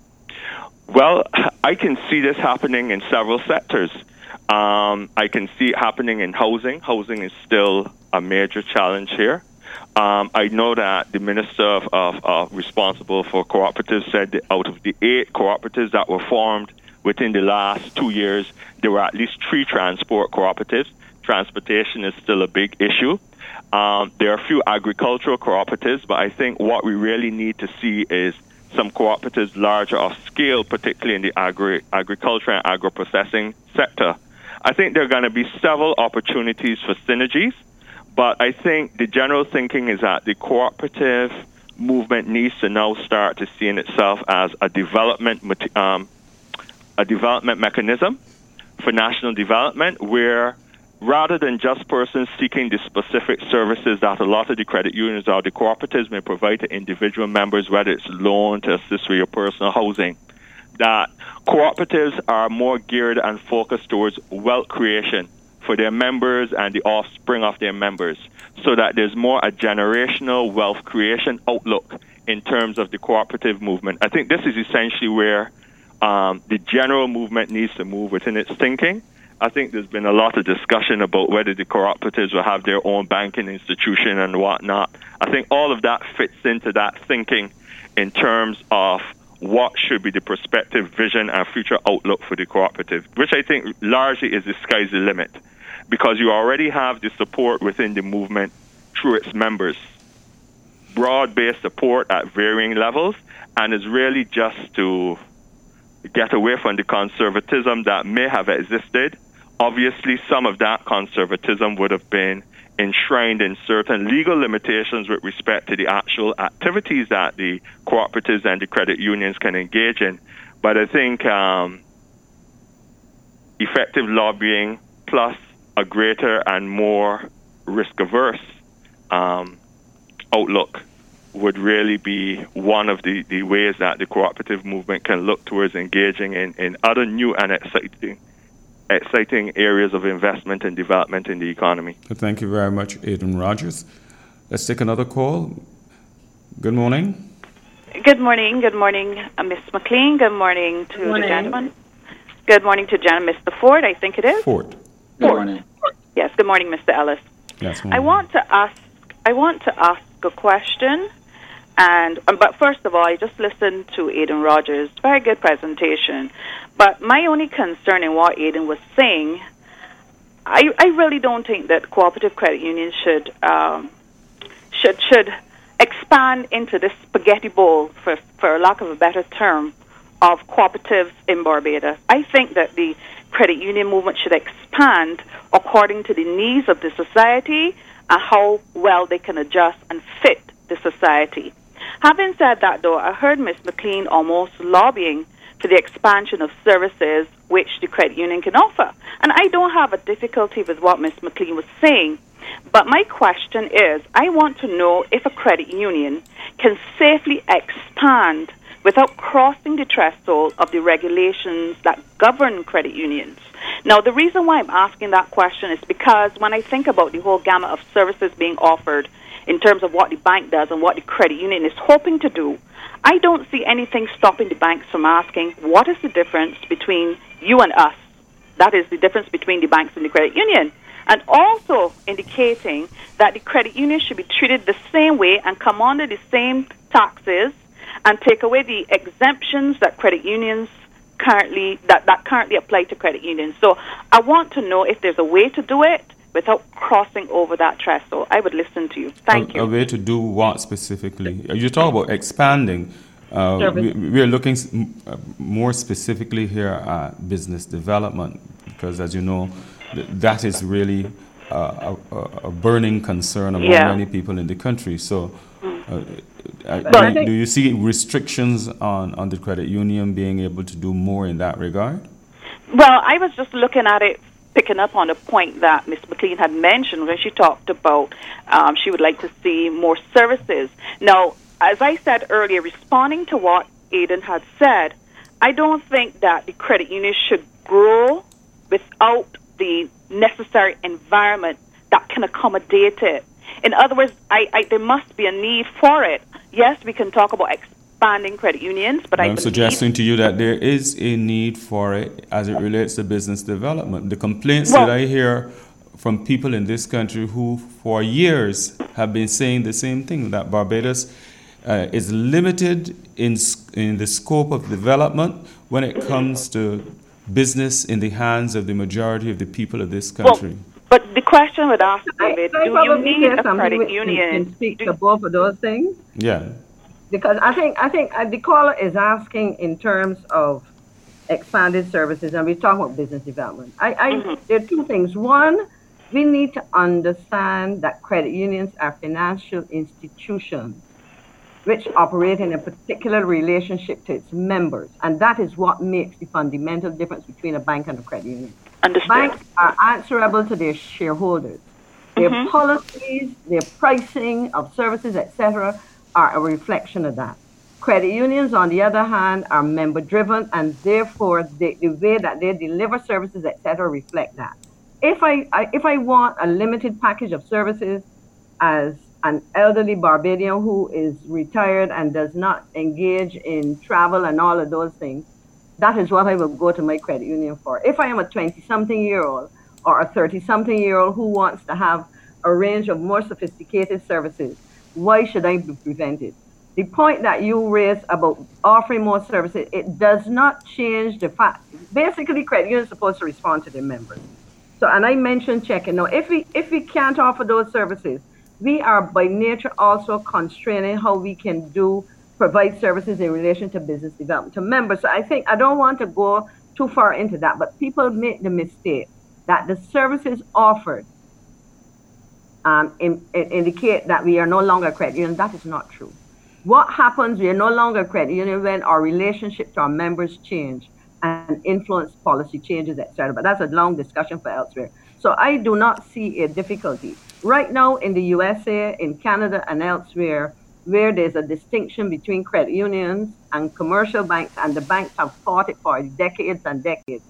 Well, I can see this happening in several sectors. Um, I can see it happening in housing. Housing is still a major challenge here. Um, I know that the Minister of, of, of responsible for cooperatives said that out of the eight cooperatives that were formed within the last two years, there were at least three transport cooperatives. Transportation is still a big issue. Um, there are a few agricultural cooperatives, but I think what we really need to see is some cooperatives larger of scale, particularly in the agri- agriculture and agro-processing sector. I think there are going to be several opportunities for synergies, but I think the general thinking is that the cooperative movement needs to now start to see in itself as a development um, a development mechanism for national development, where rather than just persons seeking the specific services that a lot of the credit unions or the cooperatives may provide to individual members, whether it's loan to assist with your personal housing, that cooperatives are more geared and focused towards wealth creation for their members and the offspring of their members, so that there's more a generational wealth creation outlook in terms of the cooperative movement. I think this is essentially where um, the general movement needs to move within its thinking. I think there's been a lot of discussion about whether the cooperatives will have their own banking institution and whatnot. I think all of that fits into that thinking in terms of what should be the prospective vision and future outlook for the cooperative, which I think largely is the sky's the limit, because you already have the support within the movement through its members, broad-based support at varying levels, and it's really just to get away from the conservatism that may have existed. Obviously, some of that conservatism would have been enshrined in certain legal limitations with respect to the actual activities that the cooperatives and the credit unions can engage in. But I think um, effective lobbying plus a greater and more risk-averse um, outlook would really be one of the, the ways that the cooperative movement can look towards engaging in, in other new and exciting exciting areas of investment and development in the economy. Thank you very much, Aidan Rogers. Let's take another call. Good morning. Good morning. Good morning, uh, Miss McLean. Good morning to Good morning. the gentleman. Good morning to Jan- Mister Ford, I think it is. Ford. Good morning. Yes, good morning, Mister Ellis. Yes, I want to ask I want to ask a question. And um, but first of all, I just listened to Aidan Rogers. Very good presentation. But my only concern in what Aidan was saying, I I really don't think that cooperative credit unions should um, should should expand into this spaghetti bowl, for for lack of a better term, of cooperatives in Barbados. I think that the credit union movement should expand according to the needs of the society and how well they can adjust and fit the society. Having said that, though, I heard Miz McLean almost lobbying for the expansion of services which the credit union can offer. And I don't have a difficulty with what Miz McLean was saying. But my question is, I want to know if a credit union can safely expand without crossing the threshold of the regulations that govern credit unions. Now, the reason why I'm asking that question is because when I think about the whole gamut of services being offered in terms of what the bank does and what the credit union is hoping to do, I don't see anything stopping the banks from asking, what is the difference between you and us? That is the difference between the banks and the credit union. And also indicating that the credit union should be treated the same way and come under the same taxes and take away the exemptions that credit unions currently that, that currently apply to credit unions. So I want to know if there's a way to do it without crossing over that threshold. I would listen to you. Thank a, you. A way to do what specifically? You talk about expanding. Uh, we, we are looking s- m- uh, more specifically here at business development, because as you know, th- that is really uh, a, a burning concern among Yeah. many people in the country. So uh, uh, But I do, think- do you see restrictions on, on the credit union being able to do more in that regard? Well, I was just looking at it, picking up on a point that Miz McLean had mentioned when she talked about um, she would like to see more services. Now, as I said earlier, responding to what Aidan had said, I don't think that the credit union should grow without the necessary environment that can accommodate it. In other words, I, I, there must be a need for it. Yes, we can talk about expanding credit unions, but I I'm believe suggesting to you that there is a need for it as it relates to business development. The complaints Well- that I hear from people in this country who for years have been saying the same thing, that Barbados uh, is limited in, s- in the scope of development when it comes to business in the hands of the majority of the people of this country. Well, but the question would ask, I, David, I do you probably need say a something credit which union? can speak Do- to both of those things. Yeah. Because I think I think uh, the caller is asking in terms of expanded services, and we're talking about business development. I, I Mhm. there are two things. One, we need to understand that credit unions are financial institutions which operate in a particular relationship to its members. And that is what makes the fundamental difference between a bank and a credit union. Understood. Banks are answerable to their shareholders. Their Mhm. policies, their pricing of services, et cetera, are a reflection of that. Credit unions, on the other hand, are member-driven, and therefore the, the way that they deliver services, et cetera, reflect that. If I, I if I want a limited package of services as an elderly Barbadian who is retired and does not engage in travel and all of those things, that is what I will go to my credit union for. If I am a twenty-something-year-old or a thirty-something-year-old who wants to have a range of more sophisticated services, why should I be prevented? The point that you raised about offering more services, it does not change the fact. Basically, credit unions are supposed to respond to their members. So, and I mentioned checking. Now, if we if we can't offer those services, we are by nature also constraining how we can do provide services in relation to business development to members. So I think I don't want to go too far into that, but people make the mistake that the services offered um, in, in, indicate that we are no longer a credit union. That is not true. What happens, we are no longer a credit union when our relationship to our members change and influence policy changes, et cetera. But that's a long discussion for elsewhere. So I do not see a difficulty. Right now in the U S A, in Canada and elsewhere, where there's a distinction between credit unions and commercial banks, and the banks have fought it for decades and decades,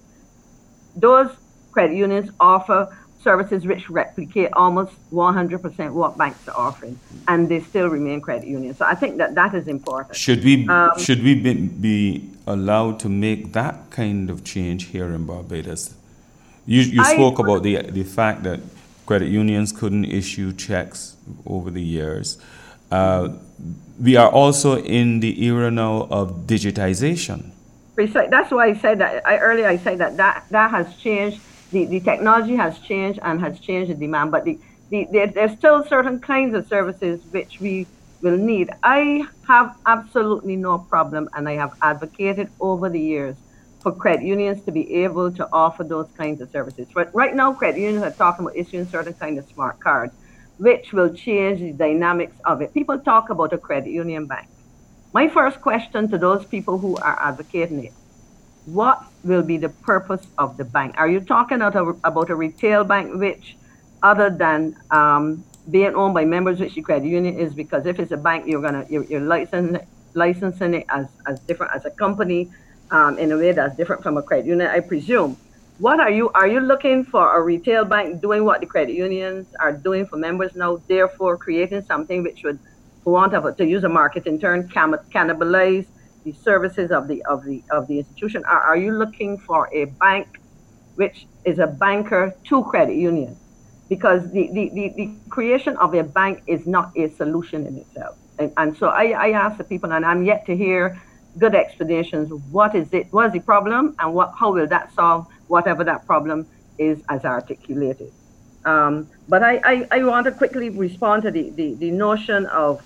those credit unions offer services which replicate almost one hundred percent what banks are offering, and they still remain credit unions. So I think that that is important. Should we Um, should we be, be allowed to make that kind of change here in Barbados? You you I- spoke about the the fact that credit unions couldn't issue checks over the years. Uh, we are also in the era now of digitization. Precise. That's why I said that I, earlier. I said that, that that has changed. The, the technology has changed and has changed the demand, but the, the, there, there's still certain kinds of services which we will need. I have absolutely no problem, and I have advocated over the years for credit unions to be able to offer those kinds of services. But right now, credit unions are talking about issuing certain kind of smart cards, which will change the dynamics of it. People talk about a credit union bank. My first question to those people who are advocating it: what will be the purpose of the bank? Are you talking about a, about a retail bank, which, other than um, being owned by members, which the credit union is? Because if it's a bank, you're gonna you're, you're licensing licensing it as as different as a company, um, in a way that's different from a credit union, I presume. What are you are you looking for a retail bank doing what the credit unions are doing for members now, therefore creating something which would, for want of a, to use a marketing term, cannibalize the services of the of the of the institution? Are, are you looking for a bank which is a banker to credit union? Because the, the, the, the creation of a bank is not a solution in itself. And, and so I, I ask the people, and I'm yet to hear good explanations. What is it? What is the problem, and what? How will that solve whatever that problem is as articulated? Um, but I, I, I want to quickly respond to the, the, the notion of,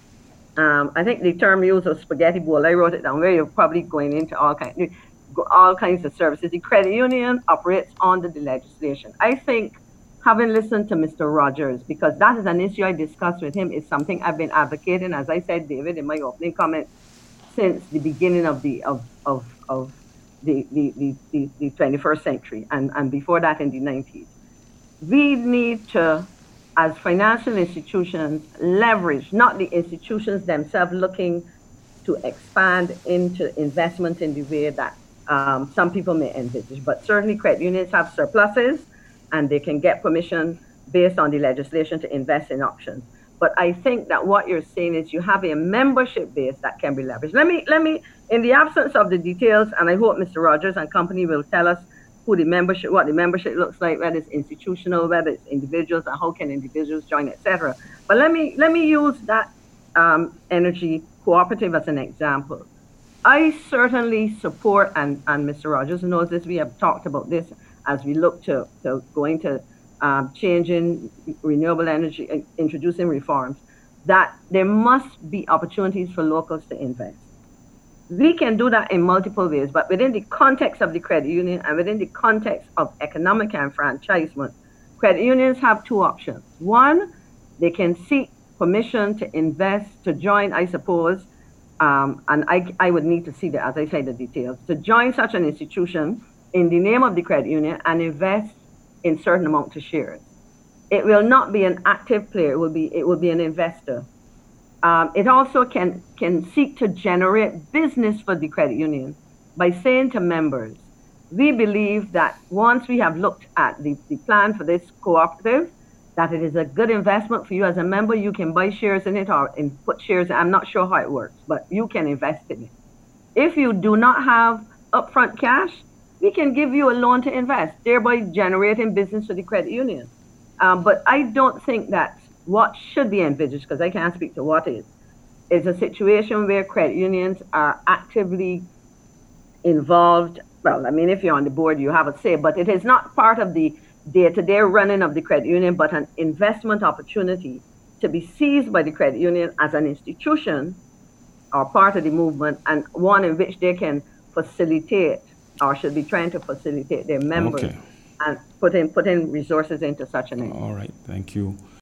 um, I think the term used was spaghetti bowl. I wrote it down, where you're probably going into all kinds, all kinds of services. The credit union operates under the legislation. I think, having listened to Mister Rogers, because that is an issue I discussed with him, is something I've been advocating, as I said, David, in my opening comment, since the beginning of the of of, of the, the, the, the, the twenty-first century, and, and before that in the nineties. We need to, as financial institutions, leverage, not the institutions themselves looking to expand into investment in the way that um, some people may envisage, but certainly credit unions have surpluses, and they can get permission based on the legislation to invest in options. But I think that what you're saying is you have a membership base that can be leveraged. Let me, let me, in the absence of the details, and I hope Mister Rogers and company will tell us who the membership, what the membership looks like, whether it's institutional, whether it's individuals, and how can individuals join, et cetera. But let me, let me use that um, energy cooperative as an example. I certainly support, and, and Mister Rogers knows this, we have talked about this as we look to, to going to Um, changing renewable energy, uh, introducing reforms, that there must be opportunities for locals to invest. We can do that in multiple ways, but within the context of the credit union and within the context of economic enfranchisement, credit unions have two options. One, they can seek permission to invest, to join, I suppose, um, and I, I would need to see the, as I say, the details, to join such an institution in the name of the credit union and invest in certain amount of shares. It will not be an active player, it will be, it will be an investor. Um, it also can, can seek to generate business for the credit union by saying to members, we believe that once we have looked at the, the plan for this cooperative, that it is a good investment for you as a member. You can buy shares in it or in put shares. I'm not sure how it works, but you can invest in it. If you do not have upfront cash, we can give you a loan to invest, thereby generating business for the credit union. Um, but I don't think that what should be envisaged, because I can't speak to what is, is a situation where credit unions are actively involved. Well, I mean, if you're on the board, you have a say, but it is not part of the day-to-day running of the credit union, but an investment opportunity to be seized by the credit union as an institution or part of the movement, and one in which they can facilitate or should be trying to facilitate their members Okay. and put in, put in resources into such an. All right, thank you.